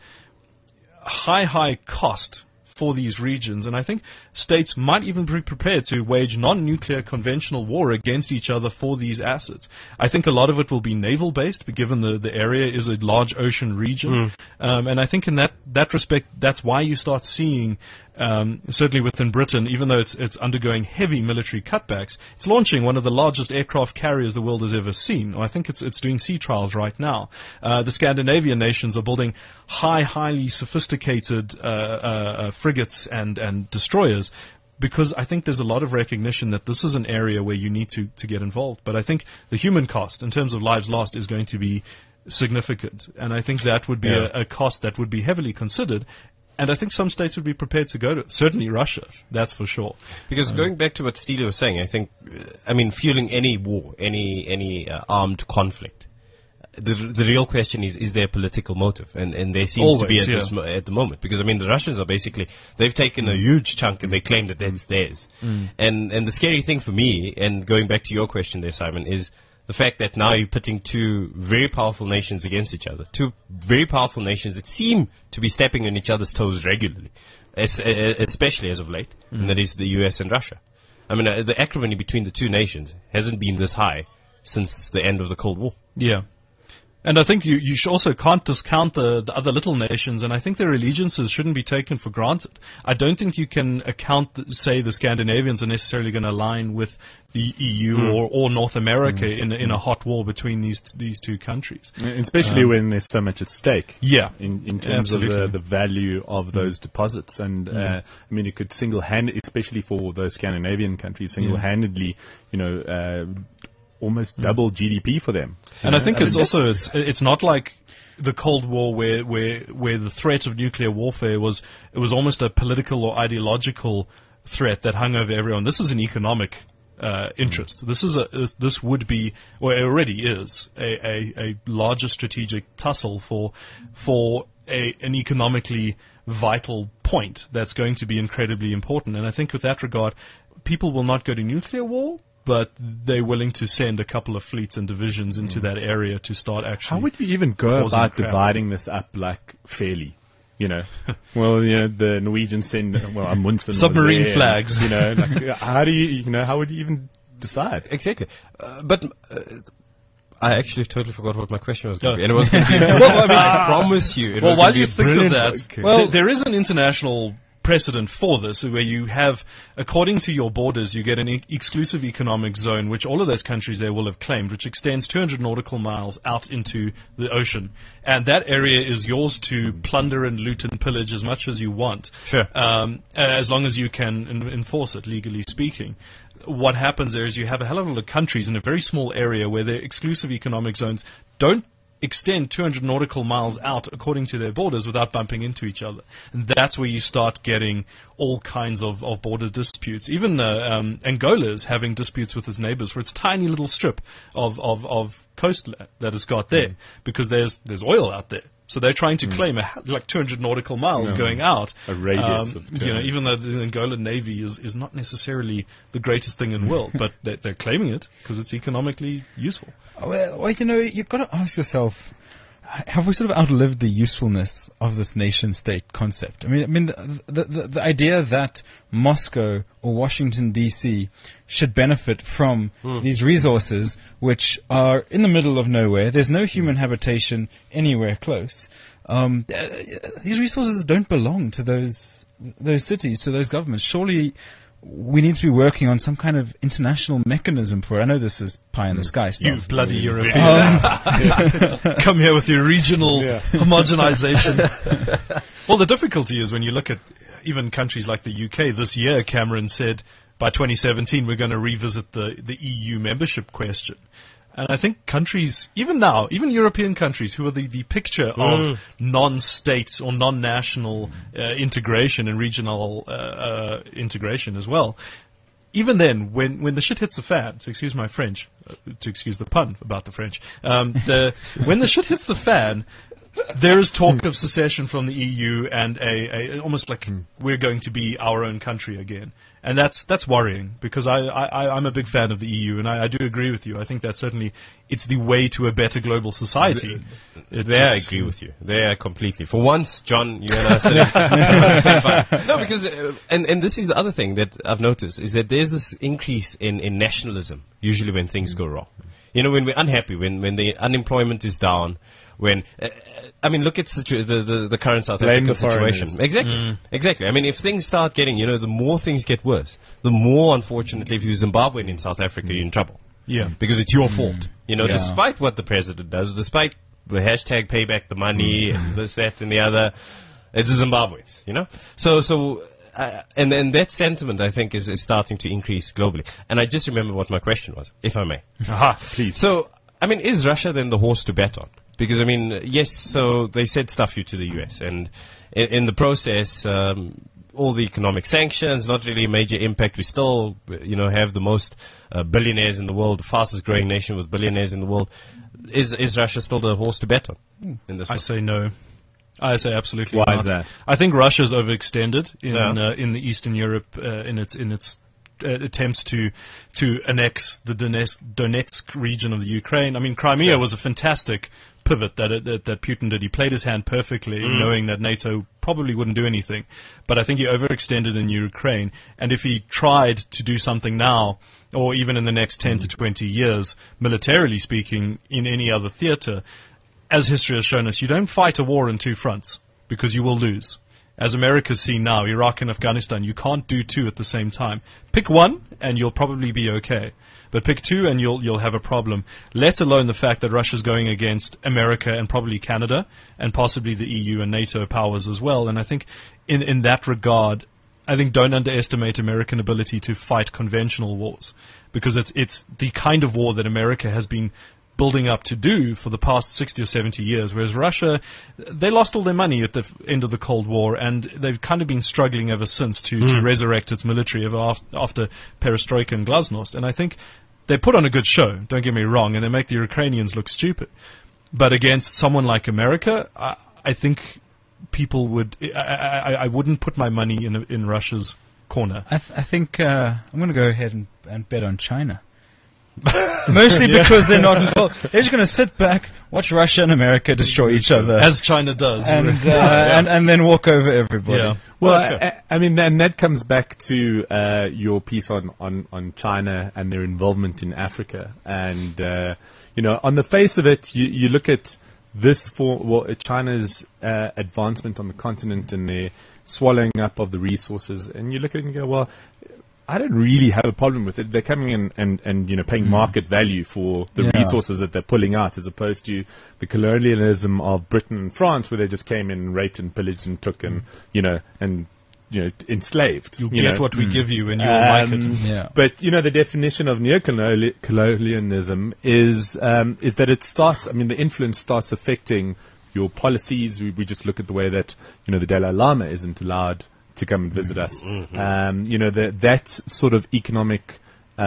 C: high cost for these regions, and I think states might even be prepared to wage non-nuclear conventional war against each other for these assets. I think a lot of it will be naval-based, but given the area is a large ocean region, and I think in that respect, that's why you start seeing, certainly within Britain, even though it's undergoing heavy military cutbacks, it's launching one of the largest aircraft carriers the world has ever seen. I think it's doing sea trials right now. The Scandinavian nations are building highly sophisticated frigates and destroyers, because I think there's a lot of recognition that this is an area where you need to get involved. But I think the human cost in terms of lives lost is going to be significant, and I think that would be a cost that would be heavily considered. And I think some states would be prepared to go to it. Certainly Russia, that's for sure.
E: Because going back to what Steele was saying, I think, fueling any war, any armed conflict, the real question is there a political motive? And there seems
C: Always,
E: to be at the moment. Because, the Russians are basically, they've taken a huge chunk and they claim that that's theirs. And the scary thing for me, and going back to your question there, Simon, is the fact that now you're putting two very powerful nations against each other. Two very powerful nations that seem to be stepping on each other's toes regularly, especially as of late, and that is the US and Russia. The acrimony between the two nations hasn't been this high since the end of the Cold War.
C: Yeah. And I think you also can't discount the other little nations, and I think their allegiances shouldn't be taken for granted. I don't think you can say the Scandinavians are necessarily going to align with the EU or North America in a hot war between these two countries.
B: Especially when there's so much at stake.
C: Yeah.
B: In terms of the value of those deposits. And, you could single-handedly, especially for those Scandinavian countries, single-handedly, almost double GDP for them.
C: And I think it's not like the Cold War where the threat of nuclear warfare was almost a political or ideological threat that hung over everyone. This is an economic interest. This would be, or it already is, a larger strategic tussle for an economically vital point that's going to be incredibly important. And I think with that regard, people will not go to nuclear war, but they're willing to send a couple of fleets and divisions into that area to start actually.
B: How would you even go about dividing this up fairly? Well, the Norwegians send Amundsen
C: submarine flags.
B: How do how would you even decide?
E: Exactly, but. I actually totally forgot what my question was going to be. And it was going to be, I promise you.
C: While you think of that, there is an international precedent for this, where you have, according to your borders, you get an exclusive economic zone, which all of those countries there will have claimed, which extends 200 nautical miles out into the ocean. And that area is yours to plunder and loot and pillage as much as you want.
E: Sure.
C: As long as you can enforce it, legally speaking. What happens there is you have a hell of a lot of countries in a very small area where their exclusive economic zones don't extend 200 nautical miles out according to their borders without bumping into each other. And that's where you start getting all kinds of border disputes. Even Angola is having disputes with its neighbors for its tiny little strip of coast that it's got there, because there's oil out there. So they're trying to claim 200 nautical miles going out.
B: A radius of
C: even though the Angolan Navy is not necessarily the greatest thing in the world, but they're claiming it because it's economically useful.
D: Well, you've got to ask yourself, have we sort of outlived the usefulness of this nation-state concept? The idea that Moscow or Washington, D.C. should benefit from these resources, which are in the middle of nowhere. There's no human habitation anywhere close. These resources don't belong to those cities, to those governments. Surely we need to be working on some kind of international mechanism for it. I know this is pie in the sky stuff.
C: You bloody European. Come here with your regional homogenization. Well, the difficulty is when you look at even countries like the UK, this year Cameron said by 2017 we're going to revisit the EU membership question. And I think countries, even now, even European countries who are the picture of non-state or non-national integration and regional integration as well, even then, when the shit hits the fan, to excuse my French, to excuse the pun about the French, when the shit hits the fan, There is talk of secession from the EU and a almost like we're going to be our own country again. And that's worrying, because I'm a big fan of the EU, and I do agree with you. I think that certainly it's the way to a better global society.
E: I agree with you. There, completely. For once, John, you and I said the same time. No, because and this is the other thing that I've noticed, is that there's this increase in nationalism usually when things go wrong. You know, when we're unhappy, when the unemployment is down, when I mean, look at the current South African situation. Exactly. I mean, if things start getting, the more things get worse, the more, unfortunately, if you're Zimbabwean in South Africa, you're in trouble.
C: Yeah.
E: Because it's your fault. Despite what the president does, despite the hashtag pay back the money and this, that, and the other, it's the Zimbabweans. So. And that sentiment, I think, is starting to increase globally. And I just remember what my question was, if I may.
B: Aha, please.
E: So, I mean, is Russia then the horse to bet on? Because, I mean, yes, so they said stuff you to the US. And in the process, all the economic sanctions, not really a major impact. We still, have the most billionaires in the world, the fastest growing nation with billionaires in the world. Is Russia still the horse to bet on in this?
C: I say no. I say absolutely
B: Why
C: not.
B: is that?
C: I think Russia's overextended in the Eastern Europe in its attempts to annex the Donetsk region of the Ukraine. I mean, Crimea was a fantastic pivot that Putin did. He played his hand perfectly, knowing that NATO probably wouldn't do anything. But I think he overextended in Ukraine. And if he tried to do something now, or even in the next 10 to 20 years, militarily speaking, in any other theater, as history has shown us, you don't fight a war in two fronts, because you will lose. As America's seen now, Iraq and Afghanistan, you can't do two at the same time. Pick one, and you'll probably be okay. But pick two, and you'll have a problem. Let alone the fact that Russia's going against America and probably Canada, and possibly the EU and NATO powers as well. And I think in that regard, don't underestimate American ability to fight conventional wars, because it's the kind of war that America has been building up to do for the past 60 or 70 years, whereas Russia, they lost all their money at the end of the Cold War, and they've kind of been struggling ever since to resurrect its military after Perestroika and Glasnost. And I think they put on a good show, don't get me wrong, and they make the Ukrainians look stupid. But against someone like America, I think people would... I wouldn't put my money in Russia's corner.
D: I think I'm going to go ahead and bet on China. Mostly because they're not involved. They're just going to sit back, watch Russia and America destroy each other,
C: as China does,
D: and then walk over everybody.
B: Yeah. Well, I mean, and that comes back to your piece on China and their involvement in Africa. And on the face of it, you look at this China's advancement on the continent and their swallowing up of the resources, and you look at it and go, well, I don't really have a problem with it. They're coming in and paying market value for the resources that they're pulling out, as opposed to the colonialism of Britain and France, where they just came in, raped and pillaged and took and enslaved.
C: You get what we give you, and you'll like it.
B: But the definition of neocolonialism is that it starts. I mean, the influence starts affecting your policies. We just look at the way that the Dalai Lama isn't allowed to come and visit us. That sort of economic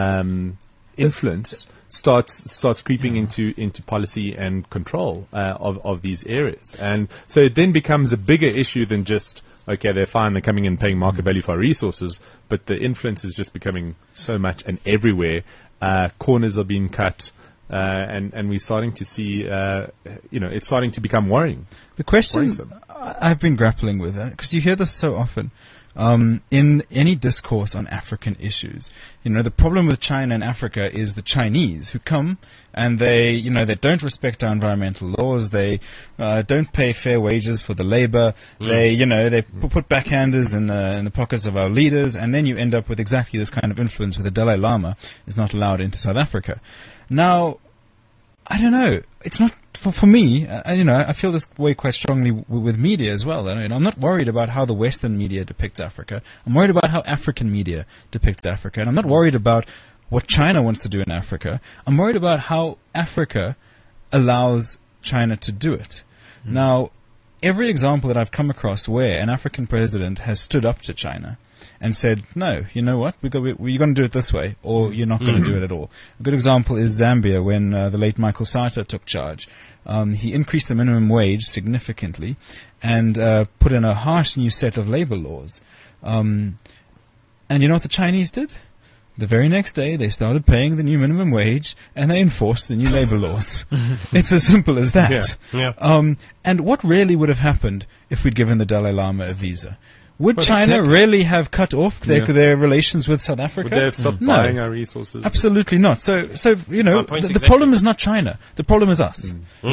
B: influence starts creeping into policy and control of these areas. And so it then becomes a bigger issue than just, okay, they're fine, they're coming in paying market value for our resources, but the influence is just becoming so much and everywhere. Corners are being cut. And we're starting to see, it's starting to become worrying.
D: The question I've been grappling with, because you hear this so often, in any discourse on African issues, the problem with China and Africa is the Chinese who come and they don't respect our environmental laws, they don't pay fair wages for the labor, they put backhanders in the pockets of our leaders, and then you end up with exactly this kind of influence where the Dalai Lama is not allowed into South Africa. Now, I don't know. It's not for me. I feel this way quite strongly with media as well. I'm not worried about how the Western media depicts Africa. I'm worried about how African media depicts Africa, and I'm not worried about what China wants to do in Africa. I'm worried about how Africa allows China to do it. Now, every example that I've come across where an African president has stood up to China and said, no, you know what, you're going to do it this way, or you're not going to do it at all. A good example is Zambia, when the late Michael Sata took charge. He increased the minimum wage significantly and put in a harsh new set of labor laws. And you know what the Chinese did? The very next day, they started paying the new minimum wage, and they enforced the new labor laws. It's as simple as that.
E: Yeah.
D: And what really would have happened if we'd given the Dalai Lama a visa? Would
B: Well,
D: China
B: exactly.
D: really have cut off
B: Yeah.
D: their relations with South Africa?
B: Would they have stopped
D: No.
B: buying our resources?
D: Absolutely not. So you know,
E: My point
D: the
E: exactly.
D: problem is not China. The problem is us.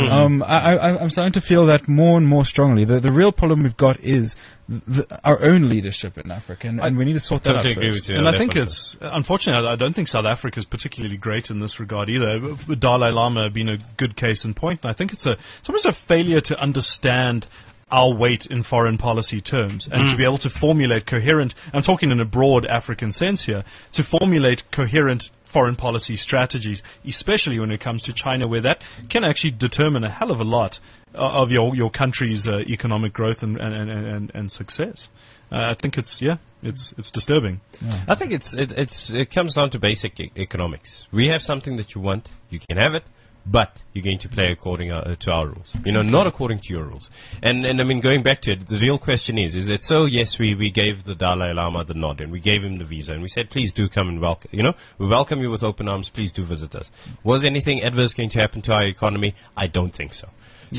D: I'm starting to feel that more and more strongly. The real problem we've got is our own leadership in Africa, and we need to sort that out
E: Totally agree
D: first.
E: with you.
C: And
E: on
C: I
E: that
C: think
E: one.
C: it's, unfortunately, I don't think South Africa is particularly great in this regard either. The Dalai Lama being a good case in point, and I think it's almost a failure to understand our weight in foreign policy terms and to be able to formulate coherent, I'm talking in a broad African sense here, to formulate coherent foreign policy strategies, especially when it comes to China, where that can actually determine a hell of a lot of your country's economic growth and success. I think it's disturbing.
E: I think it comes down to basic economics. We have something that you want, you can have it, but you're going to play according to our rules. Not according to your rules. And I mean, going back to it, the real question is that so, yes, we gave the Dalai Lama the nod, and we gave him the visa, and we said, please do come and welcome, we welcome you with open arms, please do visit us. Was anything adverse going to happen to our economy? I don't think so.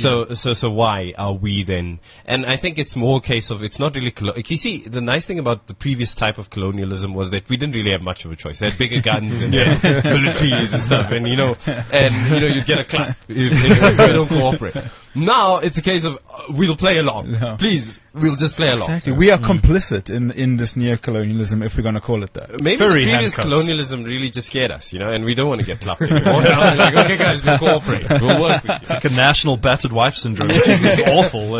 E: So why are we then? And I think it's more a case of it's not really. You see, the nice thing about the previous type of colonialism was that we didn't really have much of a choice. They had bigger guns and militaries and stuff, and you'd get a clap if they don't cooperate. Now it's a case of we'll play along.
D: No.
E: Please, we'll just play along.
D: Exactly. We are complicit in this neo-colonialism, if we're going to call it that.
E: Maybe
C: Very
E: the previous
C: handcuffs.
E: colonialism really just scared us, and we don't want to get clapped anymore. Like, okay, guys, we'll cooperate. We'll work with you.
C: It's like a national battered wife syndrome, which is awful.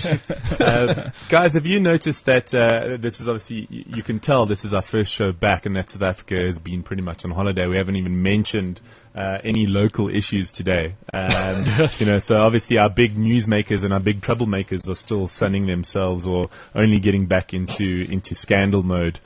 B: Guys, have you noticed that this is obviously, you can tell this is our first show back, and that South Africa has been pretty much on holiday. We haven't even mentioned any local issues today. So obviously our big newsmakers and our big troublemakers are still sunning themselves or only getting back into scandal mode,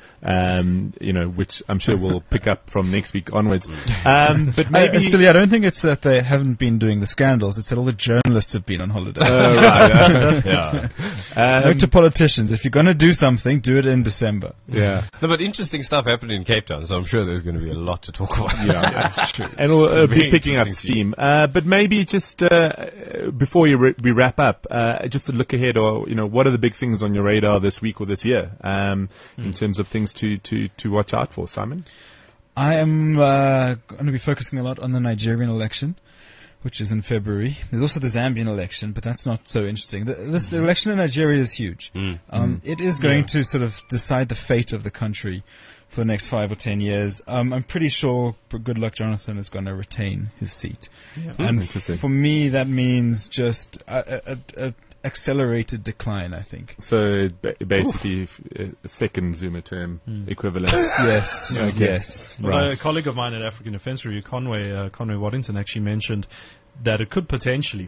B: which I'm sure we'll pick up from next week onwards. But maybe...
D: Still, I don't think it's that they haven't been doing the scandals. It's that all the journalists have been on holiday.
B: Right.
D: Note to politicians, if you're going to do something, do it in December.
B: Yeah.
E: No, but interesting stuff happened in Cape Town, so I'm sure there's going to be a lot to talk about.
B: Yeah, that's true. And we'll be
E: Very
B: picking up
E: interesting
B: steam. But maybe just before we wrap up, just to look ahead, or what are the big things on your radar this week or this year in terms of things to watch out for, Simon?
D: I am going to be focusing a lot on the Nigerian election, which is in February. There's also the Zambian election, but that's not so interesting. The election in Nigeria is huge. It is going to sort of decide the fate of the country for the next 5 or 10 years. I'm pretty sure Goodluck Jonathan is going to retain his seat. And for me, that means just a accelerated decline, I think.
B: So basically, a second Zuma term equivalent.
D: Yes.
B: Okay.
D: Yes.
C: Well, a colleague of mine at African Defence Review, Conway Waddington, actually mentioned that it could potentially,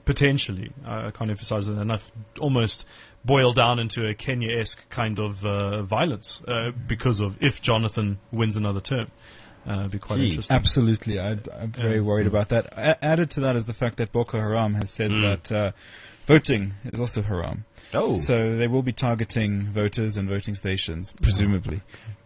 C: I can't emphasize that enough, almost boil down into a Kenya-esque kind of violence because of if Jonathan wins another term. Be quite interesting.
D: Absolutely. I'm very worried about that. Added to that is the fact that Boko Haram has said that voting is also haram.
E: Oh.
D: So they will be targeting voters and voting stations, presumably.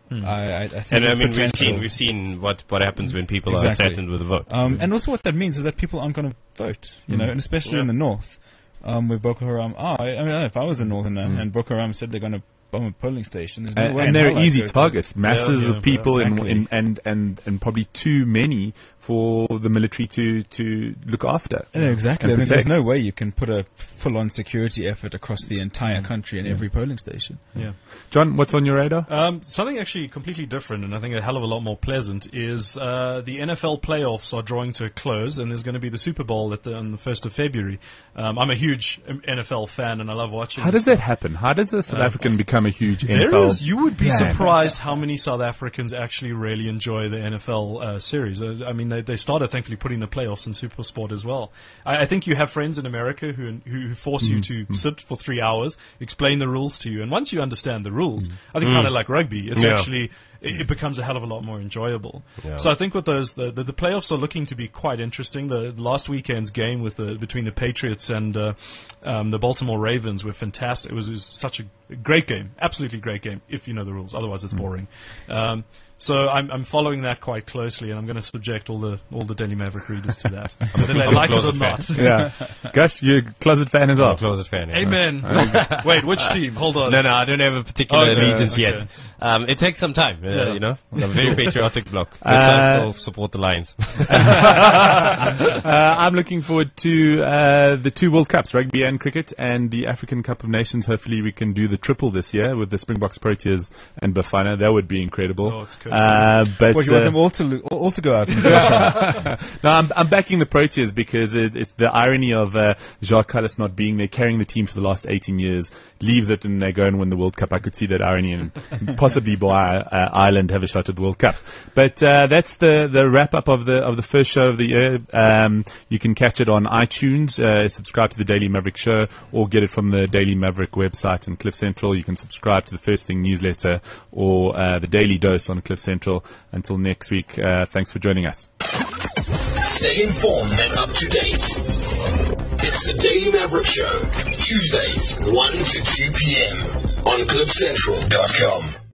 D: I think
E: And I
D: there's
E: mean,
D: potential.
E: we've seen what happens when people
D: Exactly.
E: are threatened with a vote.
D: And also what that means is that people aren't going to vote, and especially in the north, where Boko Haram are. I mean, if I was a northerner and Boko Haram said they're going to bomb a polling station, there's no way in
B: And they're
D: hell I'd
B: easy
D: go
B: targets, masses of people,
D: exactly.
B: and probably too many for the military to look after.
D: Yeah, exactly. I
B: and
D: mean, there's
B: protect.
D: no way you can put a full-on security effort across the entire country in every polling station.
C: Yeah.
B: John, what's on your radar?
C: Something actually completely different, and I think a hell of a lot more pleasant, is the NFL playoffs are drawing to a close, and there's going to be the Super Bowl on the 1st of February. I'm a huge NFL fan, and I love watching.
B: How does that happen? How does a South African become I'm a huge NFL.
C: You would be
B: fan.
C: surprised how many South Africans actually really enjoy the NFL series. I mean, they started thankfully putting the playoffs in SuperSport as well. I think you have friends in America who force you to sit for 3 hours, explain the rules to you, and once you understand the rules, I think kind of like rugby, it's actually it becomes a hell of a lot more enjoyable. Yeah. So I think with those, the playoffs are looking to be quite interesting. The last weekend's game between the Patriots and the Baltimore Ravens were fantastic. It was such a great game, absolutely great game, if you know the rules. Otherwise, it's boring. So I'm following that quite closely, and I'm going to subject all the Daily Maverick readers to that, whether they like it or not.
B: Yeah, Gus, you're a closet fan as well.
E: I'm a closet fan. Yeah.
C: Amen. Wait, which team? Hold on.
E: No, I don't have a particular allegiance yet. It takes some time, you know. I'm a very patriotic bloke. That's why I still support the Lions.
B: I'm looking forward to the 2 World Cups, rugby and cricket, and the African Cup of Nations. Hopefully, we can do the triple this year with the Springboks, Proteas, and Bafana. That would be incredible.
C: Oh, it's
B: but
D: you want them all to go out?
B: No, I'm backing the Proteas because it's the irony of Jacques Kallis not being there, carrying the team for the last 18 years, leaves it and they go and win the World Cup. I could see that irony, and possibly by Ireland have a shot at the World Cup. But that's the wrap up of the first show of the year. You can catch it on iTunes, subscribe to the Daily Maverick Show, or get it from the Daily Maverick website and Cliff Central. You can subscribe to the First Thing newsletter or the Daily Dose on Cliff Central. Until next week, thanks for joining us.
A: Stay informed and up to date. It's the Daily Maverick Show, Tuesdays, 1 to 2 p.m. on CliffCentral.com.